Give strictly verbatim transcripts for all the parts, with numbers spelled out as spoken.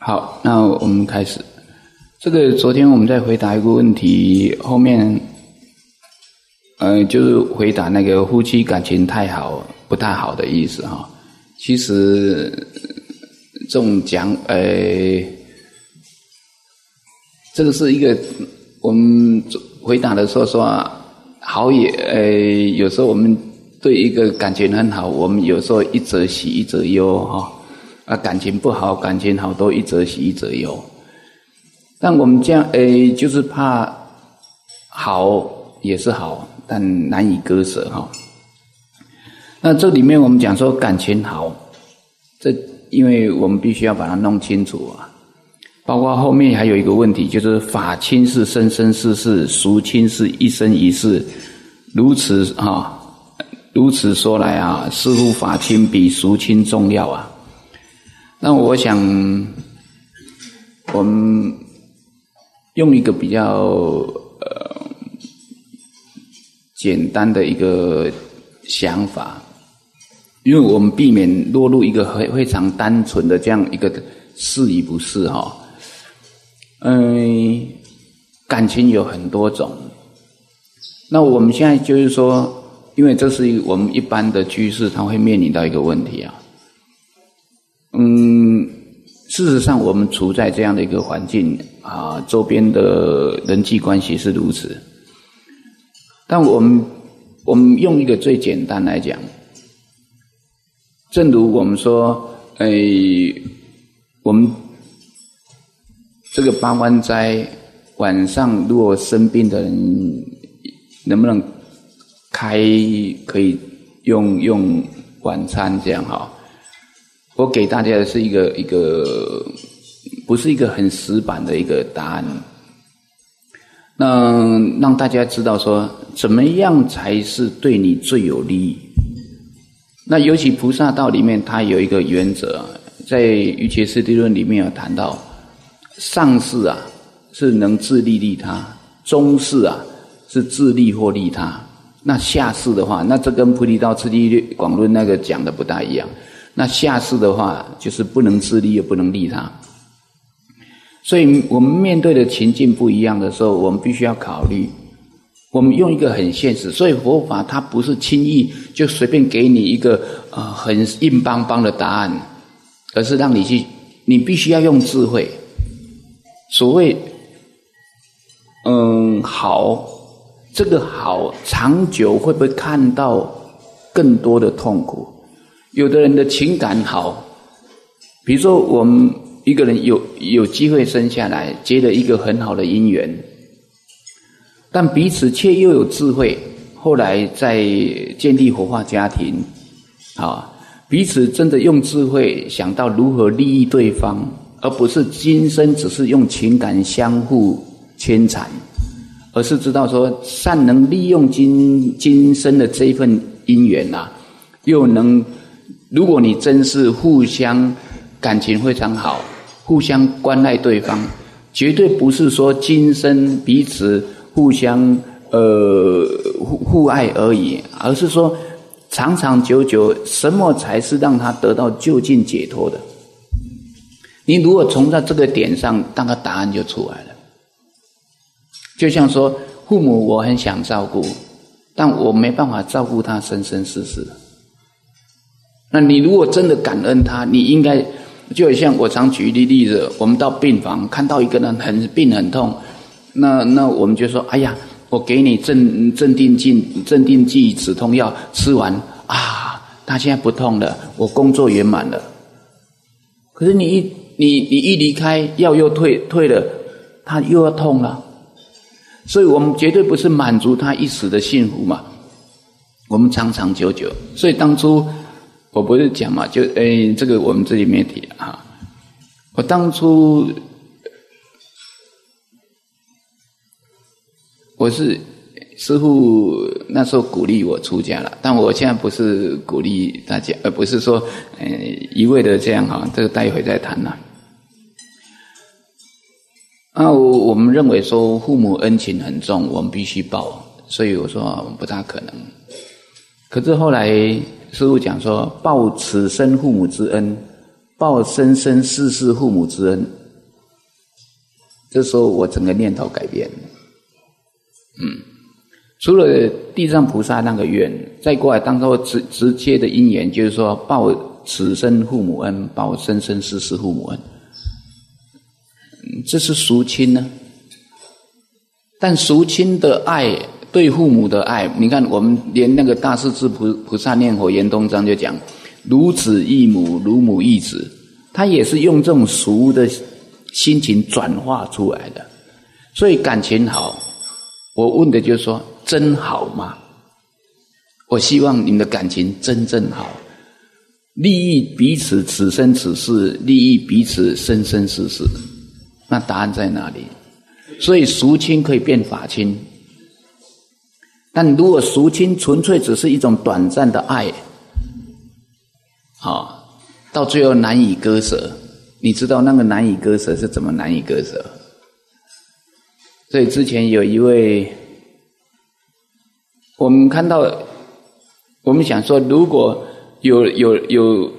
好，那我们开始。这个昨天我们在回答一个问题，后面呃就是回答那个夫妻感情太好不太好的意思哈。其实这种讲呃这个是一个我们回答的时候说好也呃有时候我们对一个感情很好，我们有时候一则喜一则忧哈。啊，感情不好，感情好都一则喜一则忧。但我们这样，诶，就是怕好也是好，但难以割舍哈。那这里面我们讲说感情好，这因为我们必须要把它弄清楚啊。包括后面还有一个问题，就是法亲是生生世世，俗亲是一生一世。如此啊，如此说来啊，似乎法亲比俗亲重要啊。那我想我们用一个比较呃简单的一个想法，因为我们避免落入一个非常单纯的这样一个是与不是哈。嗯，感情有很多种。那我们现在就是说，因为这是我们一般的居士，他会面临到一个问题啊。嗯，事实上我们处在这样的一个环境啊，周边的人际关系是如此。但我们我们用一个最简单来讲，正如我们说，诶，我们这个八关斋晚上如果生病的人，能不能开可以用用晚餐这样哈？我给大家的是一个一个不是一个很死板的一个答案，那让大家知道说怎么样才是对你最有利益。那尤其菩萨道里面它有一个原则，在瑜伽师地论里面有谈到，上士啊是能自利利他，中士啊是自利或利他，那下士的话，那这跟菩提道次第广论那个讲的不大一样。那下士的话就是不能自利又不能利他，所以我们面对的情境不一样的时候，我们必须要考虑，我们用一个很现实，所以佛法它不是轻易就随便给你一个呃很硬邦邦的答案，而是让你去，你必须要用智慧。所谓嗯好，这个好长久会不会看到更多的痛苦？有的人的情感好，比如说我们一个人有有机会生下来，结了一个很好的姻缘，但彼此却又有智慧，后来在建立活化家庭，啊，彼此真的用智慧想到如何利益对方，而不是今生只是用情感相互牵缠，而是知道说善能利用今今生的这一份姻缘啊，又能。如果你真是互相感情非常好，互相关爱对方，绝对不是说今生彼此互相呃互互爱而已，而是说长长久久，什么才是让他得到究竟解脱的？你如果从在这个点上，那个答案就出来了。就像说，父母我很想照顾，但我没办法照顾他生生世世。那你如果真的感恩他，你应该就像我常举例例子，我们到病房看到一个人很病很痛，那那我们就说，哎呀，我给你镇镇定剂、镇定剂、止痛药，吃完啊，他现在不痛了，我工作圆满了。可是你一你你一离开，药又退退了，他又要痛了。所以我们绝对不是满足他一时的幸福嘛，我们长长久久。所以当初。我不是讲嘛，就诶，这个我们这里没提啊。我当初我是师父那时候鼓励我出家了，但我现在不是鼓励大家，而不是说呃一味的这样哈，这个待会再谈啦。啊，我我们认为说父母恩情很重，我们必须报，所以我说不大可能。可是后来师父讲说，报此生父母之恩， 报生生世世父母之恩。这时候我整个念头改变了。嗯，除了地藏菩萨那个愿，再过来当作直直接的因缘，就是说报此生父母恩，报生生世世父母恩。这是俗亲呢，但俗亲的爱，对父母的爱，你看我们连那个大势至菩菩萨念佛圆通章就讲，如子忆母，如母忆子，他也是用这种俗的心情转化出来的。所以感情好，我问的就是说，真好吗？我希望你们的感情真正好，利益彼此此生此世，利益彼此生生世世。那答案在哪里？所以俗亲可以变法亲，但如果俗亲纯粹只是一种短暂的爱，好，到最后难以割舍。你知道那个难以割舍是怎么难以割舍？所以之前有一位，我们看到，我们想说，如果有有有，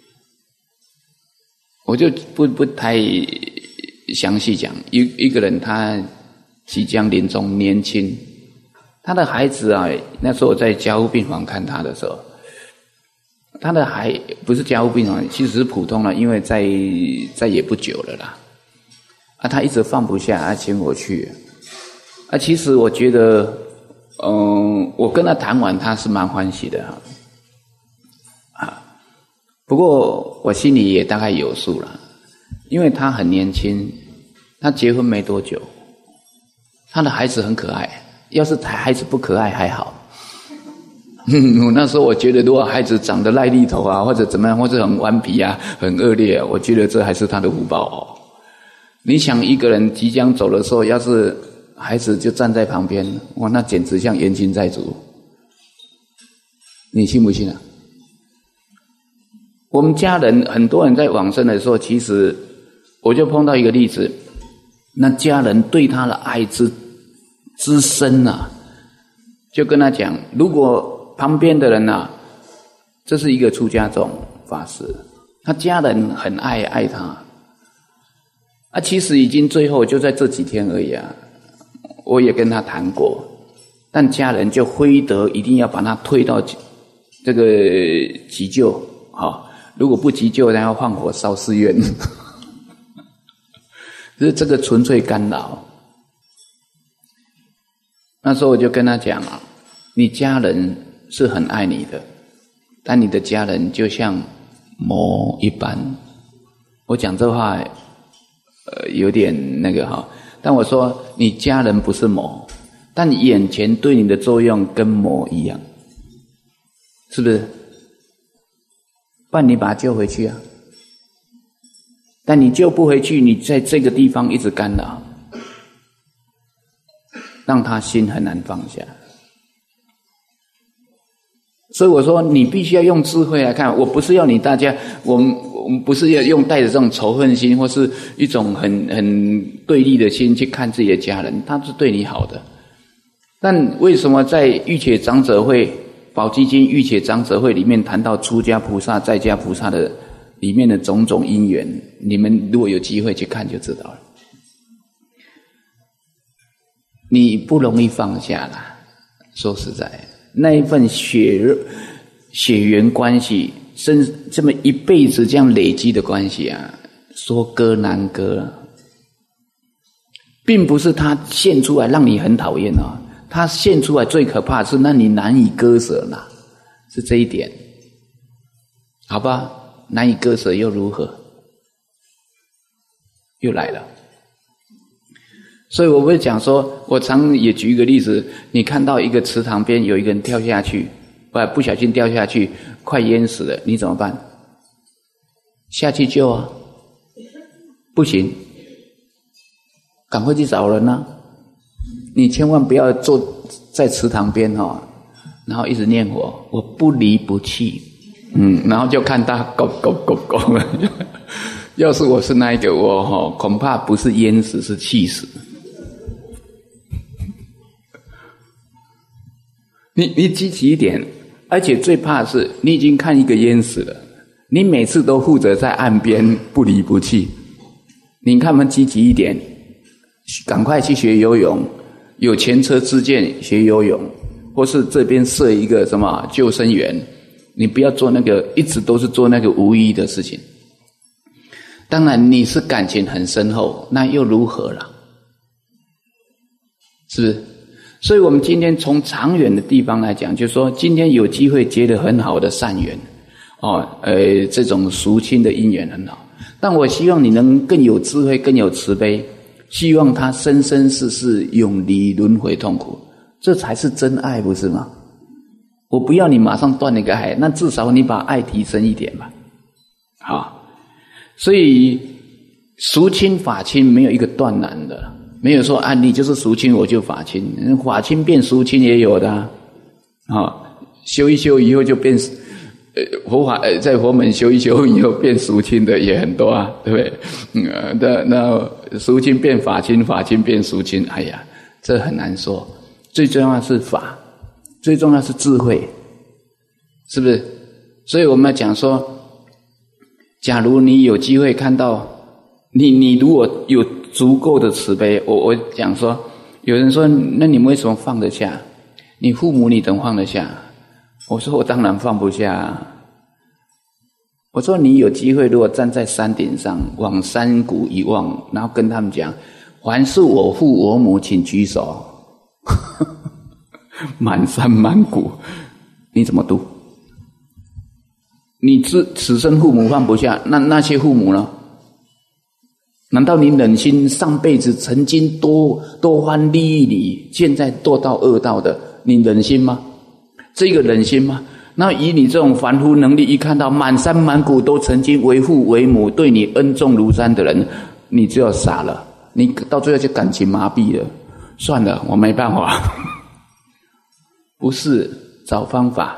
我就不不太详细讲，一一个人他即将临终，年轻，他的孩子啊，那时候我在加护病房看他的时候，他的孩不是加护病房，其实是普通了，因为在在也不久了啦。啊，他一直放不下，啊，请我去。啊，其实我觉得，嗯，我跟他谈完，他是蛮欢喜的啊。不过我心里也大概有数了。因为他很年轻，他结婚没多久，他的孩子很可爱。要是孩子不可爱还好，我那时候我觉得，如果孩子长得赖痢头啊，或者怎么样，或者很顽皮啊，很恶劣啊，我觉得这还是他的福报哦。你想一个人即将走的时候，要是孩子就站在旁边，哇，那简直像冤亲债主。你信不信啊？我们家人很多人在往生的时候，其实我就碰到一个例子，那家人对他的爱之之深啊，就跟他讲，如果旁边的人啊，这是一个出家众法师，他家人很爱爱他，啊，其实已经最后就在这几天而已啊，我也跟他谈过，但家人就非得一定要把他推到这个急救啊。哦，如果不急救，然后放火烧寺院，就是这个纯粹干扰。那时候我就跟他讲啊，你家人是很爱你的，但你的家人就像魔一般。我讲这话，呃，有点那个哈，但我说你家人不是魔，但眼前对你的作用跟魔一样，是不是？不然你把他救回去啊！但你救不回去，你在这个地方一直干扰，让他心很难放下。所以我说，你必须要用智慧来看。我不是要你大家，我们我们不是要用带着这种仇恨心，或是一种很很对立的心去看自己的家人，他是对你好的。但为什么在御且长者会？宝积经御且长者会里面谈到出家菩萨、在家菩萨的里面的种种因缘，你们如果有机会去看就知道了。你不容易放下啦，说实在，那一份血血缘关系，甚至这么一辈子这样累积的关系啊，说割难割，并不是他现出来让你很讨厌啊。他现出来最可怕的是，那你难以割舍啦，是这一点，好吧？难以割舍又如何？又来了。所以我会讲说，我常也举一个例子，你看到一个池塘边有一个人跳下去，不不小心掉下去，快淹死了，你怎么办？下去救啊？不行，赶快去找人啊！你千万不要坐在池塘边哦，然后一直念佛，我不离不弃，嗯，然后就看他咕咕咕咕。要是我是那一个，我哦恐怕不是淹死，是气死。你你积极一点，而且最怕的是你已经看一个淹死了， 你每次都负责在岸边不离不弃。你看我们积极一点，赶快去学游泳，有前车之鉴学游泳，或是这边设一个什么救生员，你不要做那个一直都是做那个无意义的事情。当然你是感情很深厚，那又如何了？是不是？所以我们今天从长远的地方来讲，就是说今天有机会结得很好的善缘哦，呃，这种赎亲的因缘很好，但我希望你能更有智慧，更有慈悲，希望他生生世世永离轮回痛苦，这才是真爱，不是吗？我不要你马上断那个爱，那至少你把爱提升一点吧。好，所以赎亲法亲没有一个断然的，没有说啊你就是赎亲我就法亲，法亲变赎亲也有的啊，哦，修一修以后就变呃佛法呃在佛门修一修以后变赎亲的也很多啊，对不对？嗯，那那赎亲变法亲，法亲变赎亲，哎呀，这很难说。最重要的是法，最重要是智慧，是不是？所以我们要讲说，假如你有机会看到，你你如果有足够的慈悲，我我讲说，有人说，那你们为什么放得下？你父母你怎么放得下？我说我当然放不下啊。我说你有机会，如果站在山顶上往山谷一望，然后跟他们讲，凡是我父我母，请举手。满山满谷，你怎么度？你此此生父母放不下，那那些父母呢？难道你忍心上辈子曾经多多番利益你，现在堕到恶道的，你忍心吗？这个忍心吗？那以你这种凡夫能力，一看到满山满谷都曾经为父为母，对你恩重如山的人，你只有傻了，你到最后就感情麻痹了，算了，我没办法。不是，找方法，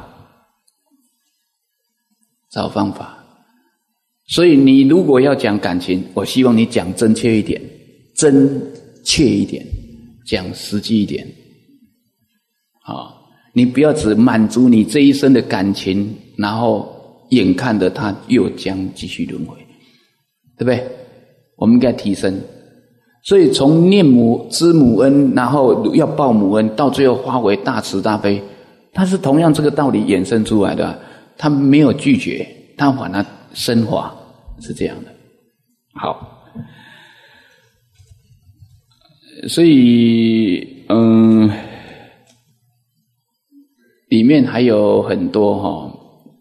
找方法。所以你如果要讲感情，我希望你讲真切一点，真切一点，讲实际一点。好，你不要只满足你这一生的感情，然后眼看着它又将继续轮回，对不对？我们应该提升。所以从念母知母恩，然后要报母恩，到最后化为大慈大悲，它是同样这个道理衍生出来的，它没有拒绝，它把它升华，是这样的。好，所以嗯，里面还有很多哈、哦，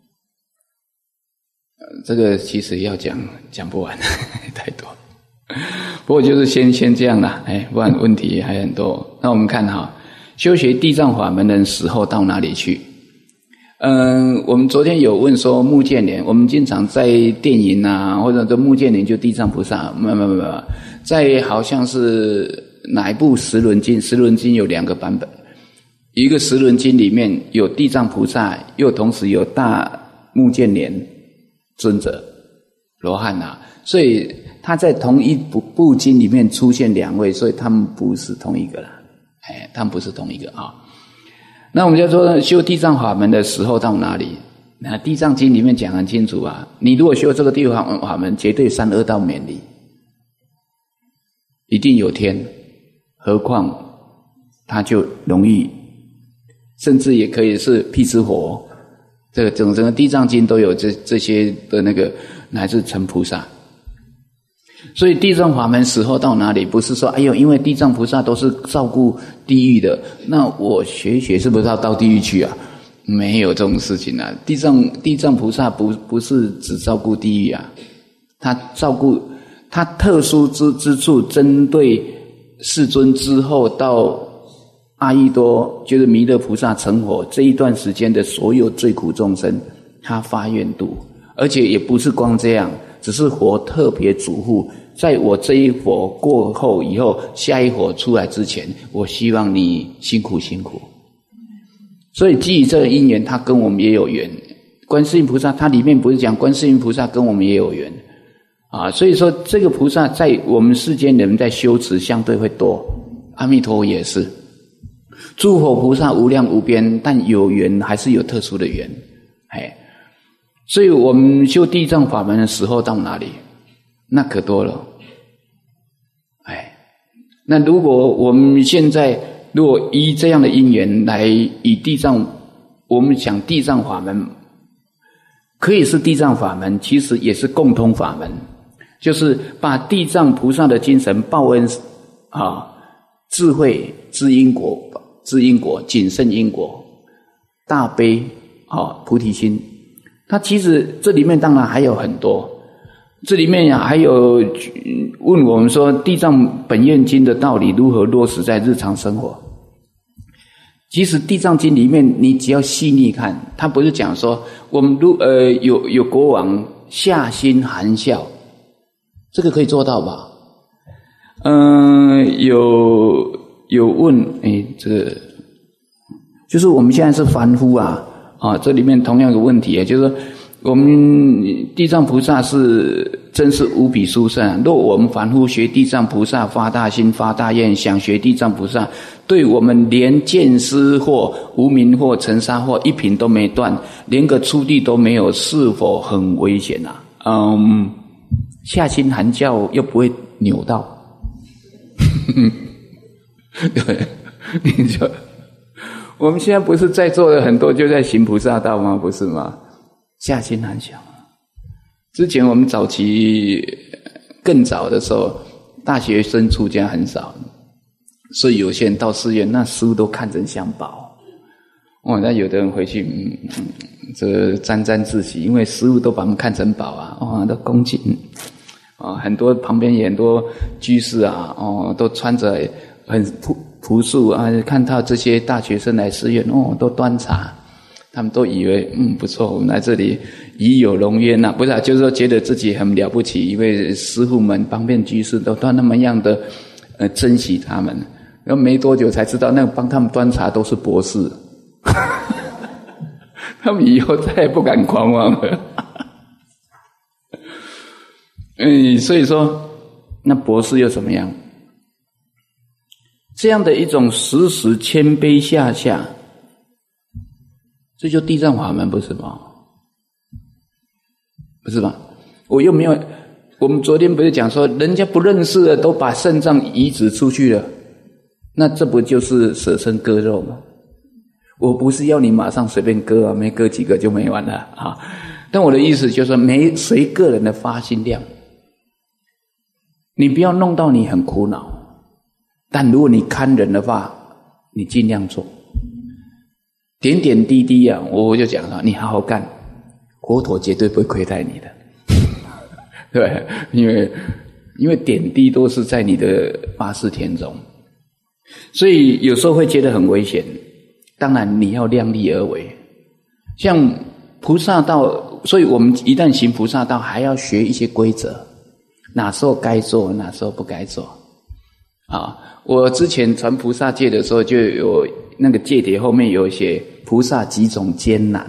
这个其实要讲讲不完，太多。不过就是先先这样啦，哎，不然问题还很多。那我们看哈，修学地藏法门的人死后到哪里去？嗯，我们昨天有问说目犍连，我们经常在电影啊，或者这目犍连就地藏菩萨，没有没有没有，在好像是哪一部十轮经？十轮经有两个版本，一个十轮经里面有地藏菩萨，又同时有大目犍连尊者罗汉啊，所以他在同一部部经里面出现两位，所以他们不是同一个啦，哎，他们不是同一个啊。那我们就说修地藏法门的时候到哪里？那地藏经里面讲很清楚啊，你如果修这个地藏法门，绝对三恶道免离，一定有天，何况他就容易，甚至也可以是辟支佛，这个整整个地藏经都有这这些的那个乃至成菩萨。所以地藏法门死后到哪里？不是说哎呦，因为地藏菩萨都是照顾地狱的，那我学一学是不是要到地狱去啊？没有这种事情啊！地藏地藏菩萨不不是只照顾地狱啊，他照顾他特殊之之处，针对世尊之后到阿逸多，就是弥勒菩萨成佛这一段时间的所有罪苦众生，他发愿度，而且也不是光这样。只是佛特别嘱咐，在我这一佛过后以后，下一佛出来之前，我希望你辛苦辛苦。所以基于这个因缘，他跟我们也有缘。观世音菩萨，他里面不是讲观世音菩萨跟我们也有缘啊，所以说这个菩萨在我们世间人在修持相对会多，阿弥陀佛也是。诸佛菩萨无量无边，但有缘还是有特殊的缘，哎。 所以我们修地藏法门的时候到哪里？那可多了。哎，那如果我们现在如果依这样的因缘来以地藏，我们讲地藏法门，可以是地藏法门，其实也是共通法门，就是把地藏菩萨的精神报恩啊，智慧知因果，知因果，谨慎因果，大悲啊，菩提心。它其实这里面当然还有很多，这里面还有问我们说地藏本愿经的道理如何落实在日常生活。其实地藏经里面你只要细腻看，它不是讲说我们如呃有有国王下心含笑，这个可以做到吧？嗯、呃，有有问，诶，这个就是我们现在是凡夫啊。啊，这里面同样有问题，也就是说，我们地藏菩萨是真是无比殊胜。若我们凡夫学地藏菩萨发大心发大愿，想学地藏菩萨，对我们连见思惑、无明惑、尘沙惑一品都没断，连个初地都没有，是否很危险啊？嗯，下心含笑又不会扭到，对，你就。我们现在不是在座的很多就在行菩萨道吗？不是吗？下心含笑。之前我们早期更早的时候，大学生出家很少，所以有些人到寺院，那师父都看成像宝。哦，那有的人回去，嗯嗯，这沾沾自喜，因为师父都把他们看成宝啊，哦，都恭敬。哦，很多旁边也很多居士啊，哦，都穿着很朴朴素啊，看到这些大学生来寺院，哦，都端茶，他们都以为嗯不错，我们来这里已有龙渊呐、啊，不是、啊，就是说觉得自己很了不起，因为师父们旁边居士都都那么样的呃珍惜他们，然后没多久才知道，那个帮他们端茶都是博士，他们以后再也不敢狂妄了。嗯，所以说那博士又怎么样？这样的一种时时谦卑下下，这就地藏法门不是吗？不是吧？我又没有，我们昨天不是讲说人家不认识的都把肾脏移植出去了，那这不就是舍身割肉吗？我不是要你马上随便割啊，没割几个就没完了啊。但我的意思就是说，没随个人的发心量，你不要弄到你很苦恼。但如果你看人的话，你尽量做，点点滴滴啊，我就讲了，你好好干，佛陀绝对不会亏待你的，对，因为因为点滴都是在你的八识田中，所以有时候会觉得很危险。当然你要量力而为，像菩萨道，所以我们一旦行菩萨道，还要学一些规则，哪时候该做，哪时候不该做啊。我之前传菩萨戒的时候，就有那个戒帖后面有写菩萨几种艰难，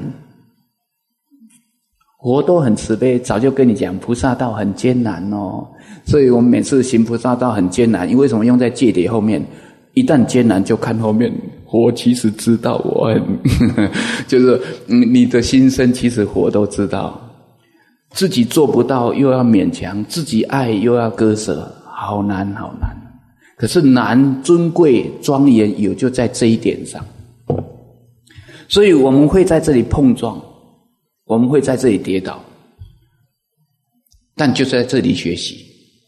佛都很慈悲，早就跟你讲菩萨道很艰难哦。所以我们每次行菩萨道很艰难，因为为什么用在戒帖后面？一旦艰难就看后面，佛其实知道我很就是嗯，你的心声其实佛都知道，自己做不到又要勉强，自己爱又要割舍，好难好难。可是难尊贵庄严有就在这一点上，所以我们会在这里碰撞，我们会在这里跌倒，但就在这里学习。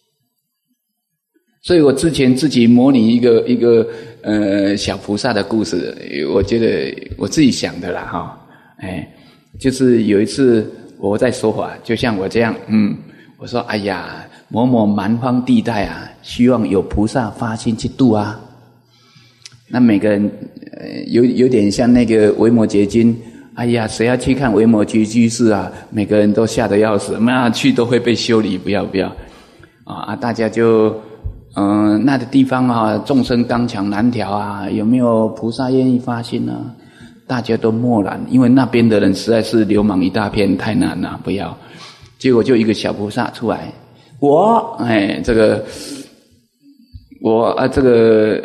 所以我之前自己模拟一个一个呃小菩萨的故事，我觉得我自己想的啦哈，哎，就是有一次我在说法，就像我这样，嗯，我说哎呀，某某蛮荒地带啊，希望有菩萨发心去度啊。那每个人呃有有点像那个维摩诘经，哎呀，谁要去看维摩诘居士啊？每个人都吓得要死，那去都会被修理，不要不要啊！大家就嗯、呃，那个地方啊，众生刚强难调啊，有没有菩萨愿意发心呢？大家都默然，因为那边的人实在是流氓一大片，太难了，不要。结果就一个小菩萨出来，我哎，这个我啊，这个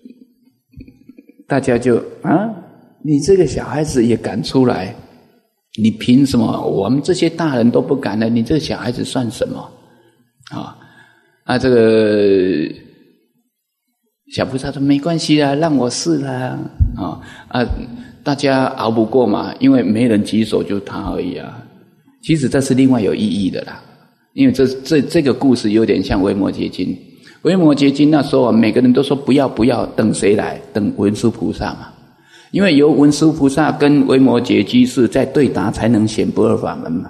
大家就啊，你这个小孩子也敢出来你凭什么？我们这些大人都不敢了，你这个小孩子算什么？啊，啊，这个小菩萨说没关系啦，让我试啦，啊啊，大家熬不过嘛，因为没人举手，就他而已啊。其实这是另外有意义的啦，因为这这这个故事有点像维摩诘经。维摩诘经那时候每个人都说不要不要，等谁来？等文殊菩萨嘛。因为由文殊菩萨跟维摩诘居士在对答，才能显不二法门嘛。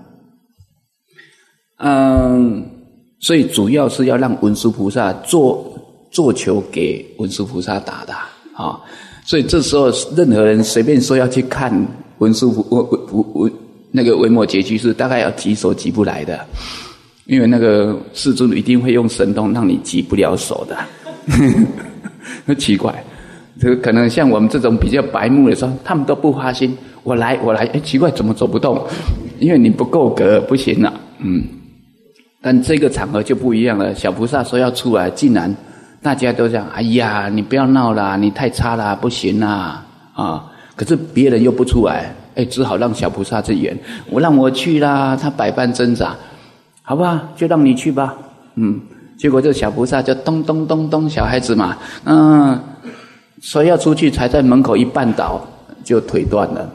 嗯，所以主要是要让文殊菩萨做做球给文殊菩萨打的啊。所以这时候任何人随便说要去看文殊菩文文那个维摩诘居士，大概要举手举不来的，因为那个世尊一定会用神通让你举不了手的。很奇怪。这个可能像我们这种比较白目的时候，他们都不发心，我来我来，哎，奇怪，怎么走不动？因为你不够格，不行了，嗯。但这个场合就不一样了，小菩萨说要出来，竟然大家都讲，哎呀，你不要闹啦，你太差啦，不行啦，啊！可是别人又不出来，哎，只好让小菩萨去演，我让我去啦，他百般挣扎，好吧，就让你去吧，嗯。结果这小菩萨就咚咚咚咚，小孩子嘛，嗯。说要出去，才在门口一绊倒，就腿断了。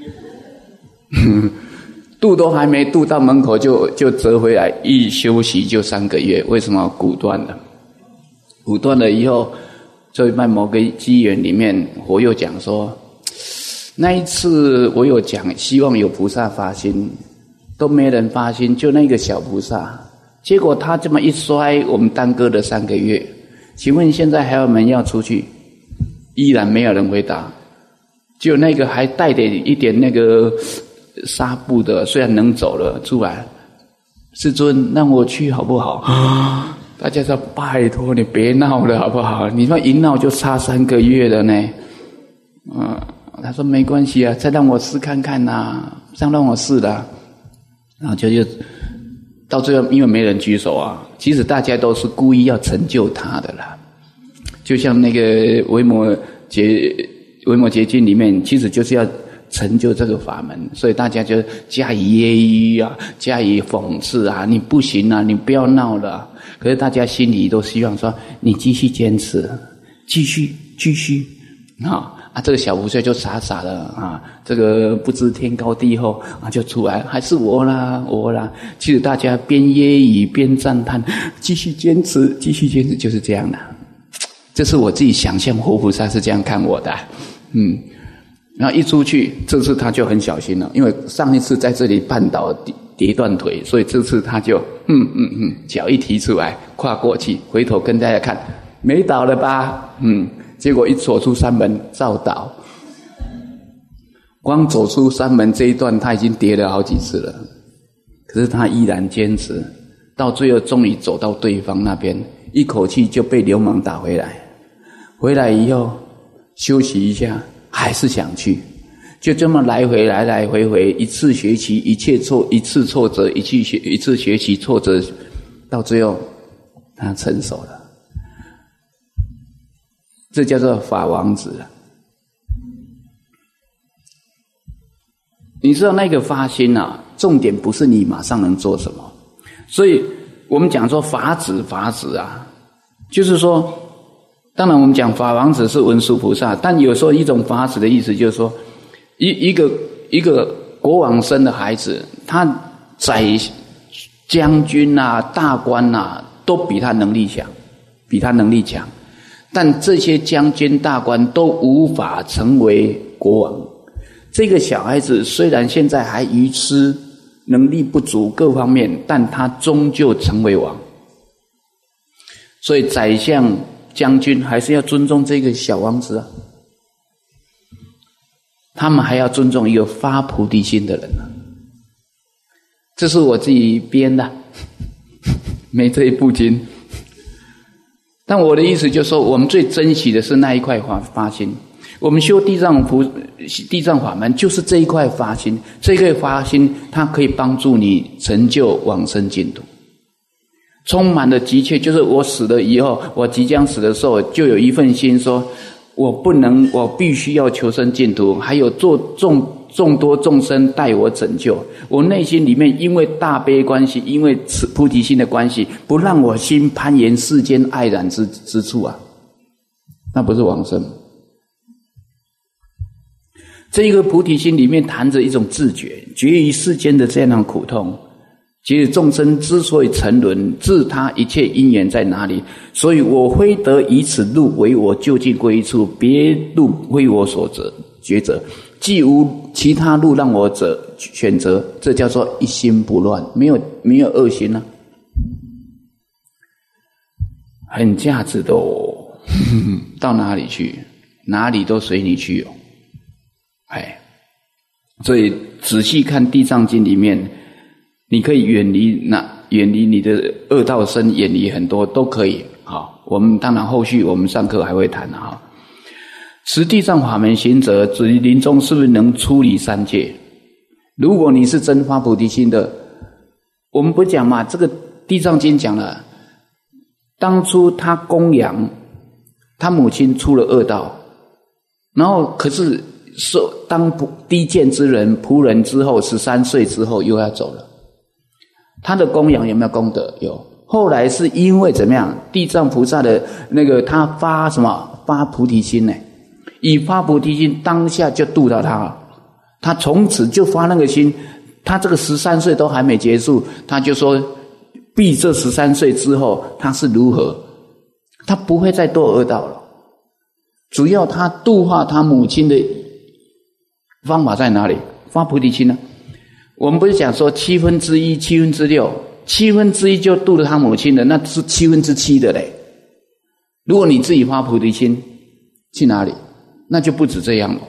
渡都还没渡到门口就，就就折回来，一休息就三个月。为什么骨断了？骨断了以后，就在某个机缘里面，我又讲说，那一次我有讲，希望有菩萨发心，都没人发心，就那个小菩萨。结果他这么一摔，我们耽搁了三个月。请问现在还有人要出去？依然没有人回答，就那个还带点一点那个纱布的，虽然能走了出来，世尊让我去好不好？啊！大家说拜托你别闹了好不好？你说一闹就差三个月了呢。嗯，他说没关系啊，再让我试看看呐、啊，这样让我试的、啊，然后就就到最后因为没人举手啊，其实大家都是故意要成就他的啦。就像那个维摩诘维摩诘经里面，其实就是要成就这个法门，所以大家就加以揶揄啊，加以讽刺啊，你不行啊，你不要闹了、啊。可是大家心里都希望说，你继续坚持，继续继续啊啊！这个小菩萨就傻傻的啊，这个不知天高地厚啊，就出来，还是我啦我啦。其实大家边揶揄边赞叹，继续坚持，继续坚持，就是这样的。这是我自己想象，活菩萨是这样看我的，嗯，然后一出去，这次他就很小心了，因为上一次在这里绊倒跌跌断腿，所以这次他就嗯嗯嗯，脚一提出来，跨过去，回头跟大家看，没倒了吧？嗯，结果一走出山门，照倒。光走出山门这一段，他已经跌了好几次了，可是他依然坚持，到最后终于走到对方那边，一口气就被流氓打回来。回来以后休息一下，还是想去，就这么来回来来回回，一次学习一切挫一次挫折，一次学一次学习挫折，到最后他成熟了。这叫做法王子。你知道那个发心啊，重点不是你马上能做什么，所以我们讲说法子法子啊，就是说当然我们讲法王子是文殊菩萨，但有时候一种法子的意思就是说一一个一个国王生的孩子，他宰将军啊大官啊都比他能力强，比他能力强，但这些将军大官都无法成为国王。这个小孩子虽然现在还愚痴，能力不足各方面，但他终究成为王。所以宰相将军还是要尊重这个小王子啊，他们还要尊重一个发菩提心的人啊。这是我自己编的，没这一部经。但我的意思就是说，我们最珍惜的是那一块发发心。我们修地藏菩地藏法门，就是这一块发心，这一块发心，它可以帮助你成就往生净土。充满了急切，就是我死了以后，我即将死的时候，就有一份心说，我不能，我必须要求生净土，还有做重众多众生待我拯救，我内心里面因为大悲关系，因为菩提心的关系，不让我心攀岩世间爱染之之处啊，那不是往生。这一个菩提心里面含着一种自觉，觉于世间的这样的苦痛，觉于众生之所以沉沦，自他一切因缘在哪里，所以我非得以此路为我究竟归处，别路非我所择抉择，既无其他路让我者选择，这叫做一心不乱，没有没有恶心啊，很价值的哦。到哪里去，哪里都随你去哦。哎，所以仔细看《地藏经》里面，你可以远离那远离你的恶道身，远离很多都可以。好，我们当然后续我们上课还会谈哈。实地藏法门行者，至于临终是不是能出离三界？如果你是真发菩提心的，我们不讲嘛，这个《地藏经》讲了，当初他供养他母亲出了恶道，然后可是受当低贱之人仆人之后，十三岁之后又要走了。他的供养有没有功德？有。后来是因为怎么样？地藏菩萨的那个他发什么？发菩提心呢？以发菩提心当下就度到他了。他从此就发那个心，他这个十三岁都还没结束，他就说必这十三岁之后他是如何？他不会再堕恶道了。主要他度化他母亲的方法在哪里？发菩提心呢？我们不是讲说七分之一、七分之六，七分之一就度了他母亲的，那是七分之七的嘞。如果你自己发菩提心，去哪里？那就不止这样了，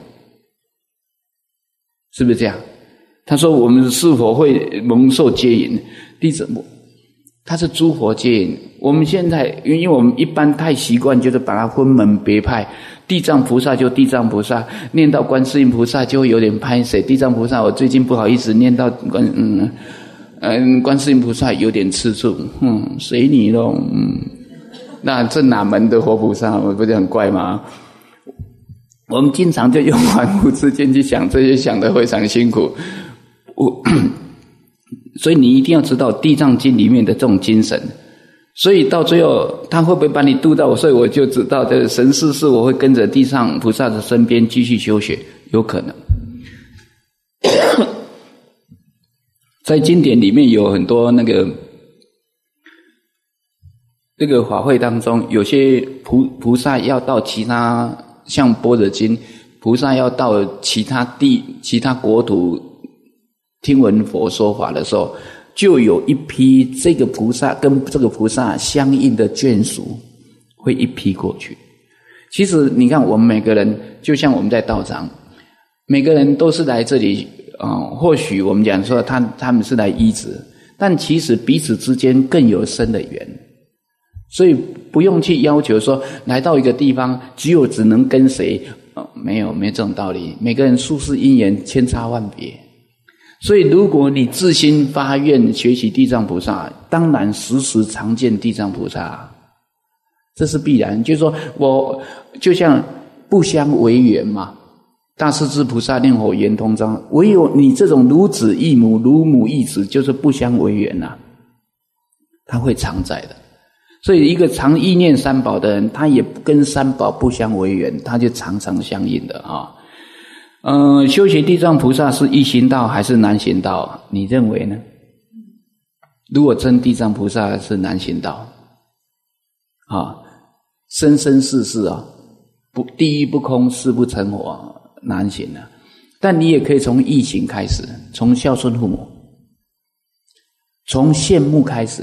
是不是这样？他说我们是否会蒙受接引？弟子，他是诸佛接引。我们现在因为我们一般太习惯，就是把它分门别派。地藏菩萨就地藏菩萨，念到观世音菩萨就会有点拍谁。地藏菩萨我最近不好意思念到观嗯嗯观世音菩萨有点吃醋，嗯，随你咯，嗯，那这哪门的活菩萨？我不是很怪吗？我们经常就用凡夫之见去想这些，想得非常辛苦。我所以你一定要知道《地藏经》里面的这种精神。所以到最后他会不会把你渡到？所以我就知道这神世世我会跟着地藏菩萨的身边继续修学，有可能。在经典里面有很多那个这个法会当中，有些菩菩萨要到其他，像般若经，菩萨要到其他地、其他国土听闻佛说法的时候，就有一批这个菩萨跟这个菩萨相应的眷属会一批过去。其实你看我们每个人就像我们在道场，每个人都是来这里啊、呃，或许我们讲说他他们是来医治，但其实彼此之间更有深的缘，所以不用去要求说来到一个地方只有只能跟谁、呃、没有没有这种道理，每个人殊世因缘千差万别。所以如果你自心发愿学习地藏菩萨，当然时时常见地藏菩萨，这是必然。就是说我就像不相违缘嘛，大势至菩萨令我圆通章，唯有你这种如子异母如母异子，就是不相违缘啊，他会常在的。所以一个常意念三宝的人，他也跟三宝不相违缘，他就常常相应的啊。嗯，修习地藏菩萨是易行道还是难行道？你认为呢？如果真地藏菩萨是难行道，啊，生生世世啊，不地狱不空，誓不成佛，难行啊。但你也可以从易行开始，从孝顺父母，从羡慕开始。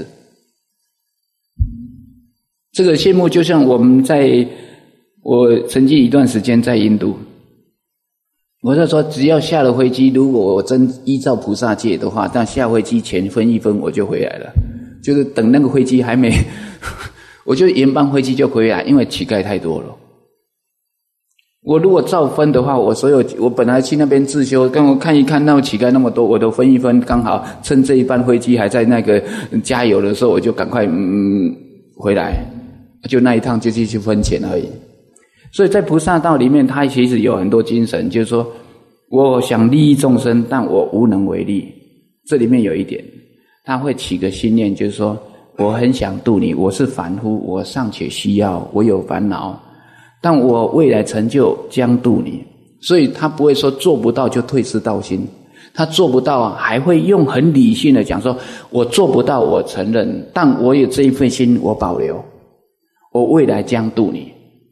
这个羡慕就像我们在，我曾经一段时间在印度。我就说只要下了飞机，如果我真依照菩萨戒的话，但下飞机前分一分我就回来了，就是等那个飞机还没我就延班飞机就回来，因为乞丐太多了。我如果照分的话，我所有我本来去那边自修，跟我看一看那乞丐那么多，我都分一分，刚好趁这一班飞机还在那个加油的时候，我就赶快嗯回来，就那一趟就继续分钱而已。所以在菩萨道里面，它其实有很多精神，就是说我想利益众生，但我无能为力。这里面有一点，他会起个心念，就是说我很想度你，我是凡夫，我尚且需要，我有烦恼，但我未来成就将度你。所以他不会说做不到就退失道心，他做不到还会用很理性的讲说，我做不到我承认，但我有这一份心我保留，我未来将度你。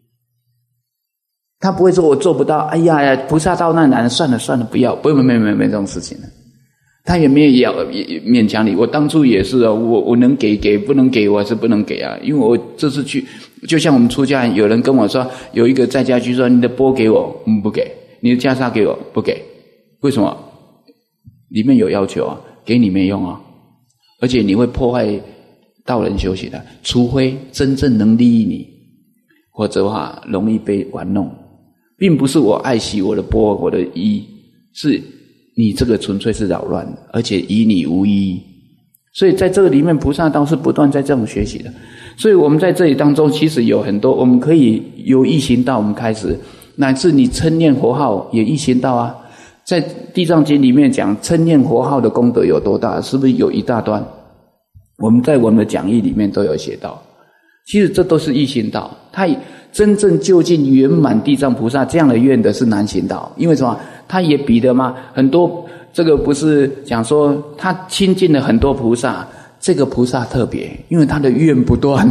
他不会说我做不到，哎呀，菩萨道那难，算了算了，不要，不，没没没没这种事情了。他也没有要勉强你，我当初也是啊，我我能给给，不能给我还是不能给啊，因为我这次去，就像我们出家人，有人跟我说，有一个在家居说，你的钵给我，嗯，不给；你的袈裟给我，不给。为什么？里面有要求啊，给你没用啊，而且你会破坏道人修行的，除非真正能利益你，或者的话容易被玩弄。并不是我爱惜我的钵我的衣，是你这个纯粹是扰乱，而且以你无意义。所以在这个里面，菩萨道是不断在这种学习的。所以我们在这里当中，其实有很多我们可以由一行道我们开始，乃至你称念佛号也一行道啊。在地藏经里面讲称念佛号的功德有多大，是不是有一大段？我们在我们的讲义里面都有写到。其实这都是一行道，他真正就近圆满地藏菩萨这样的愿的是难行道。因为什么？他也比的嘛，很多这个不是讲说他亲近了很多菩萨，这个菩萨特别，因为他的愿不断，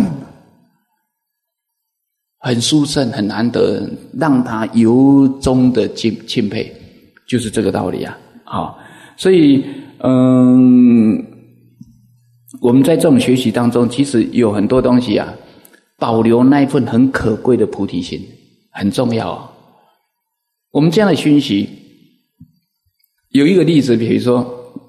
很殊胜，很难得，让他由衷的敬钦佩，就是这个道理啊。好，所以嗯，我们在这种学习当中，其实有很多东西啊，保留那一份很可贵的菩提心很重要啊。我们这样的熏习，有一个例子，比如说，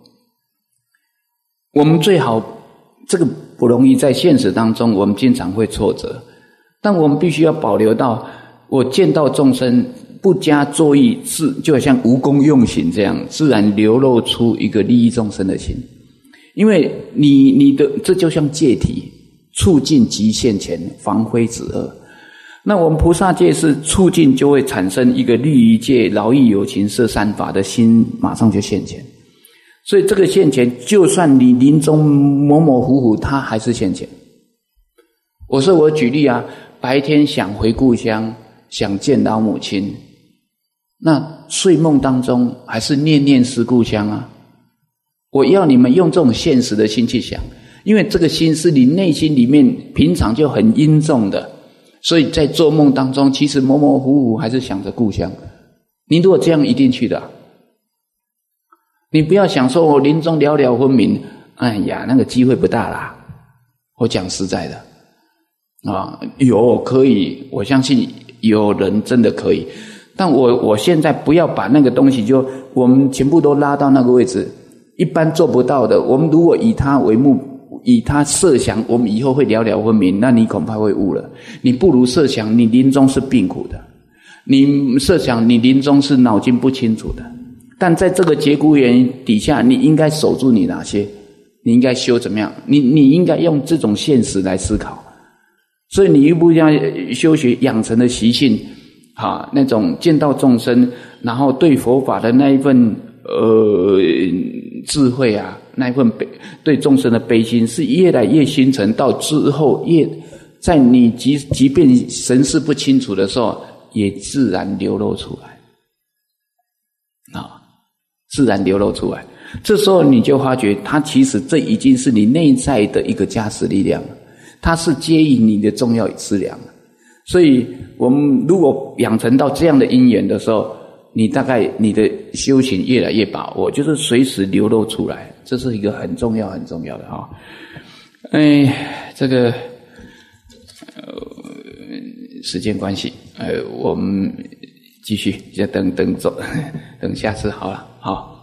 我们最好这个不容易，在现实当中，我们经常会挫折，但我们必须要保留到，我见到众生不加作意，自就好像无功用行这样，自然流露出一个利益众生的心。因为你你的这就像戒体，促进极限前，防非止恶。那我们菩萨戒是促进，就会产生一个利于戒、饶益有情、摄善法的心，马上就现前。所以这个现前，就算你临终模模糊糊，它还是现前。我说我举例啊，白天想回故乡，想见老母亲，那睡梦当中还是念念思故乡啊。我要你们用这种现实的心去想，因为这个心是你内心里面平常就很殷重的，所以在做梦当中其实模模糊糊还是想着故乡。你如果这样一定去的，你不要想说我临终了了昏迷，哎呀那个机会不大啦。我讲实在的啊，有可以，我相信有人真的可以，但我我现在不要把那个东西就我们全部都拉到那个位置，一般做不到的。我们如果以他为目，以他设想我们以后会了了昏迷，那你恐怕会误了。你不如设想你临终是病苦的，你设想你临终是脑筋不清楚的，但在这个节骨眼底下，你应该守住你哪些，你应该修怎么样，你你应该用这种现实来思考。所以你一步要修学养成的习性啊，那种见到众生，然后对佛法的那一份呃智慧啊，那一份悲对众生的悲心是越来越形成，到之后越在你即即便神识不清楚的时候，也自然流露出来啊，自然流露出来。这时候你就发觉，它其实这已经是你内在的一个加持力量，它是接引你的重要资粮。所以我们如果养成到这样的因缘的时候，你大概你的修行越来越把握，就是随时流露出来，这是一个很重要很重要的啊。哎，这个呃时间关系，呃，我们继续，就等等走，等下次好了，好。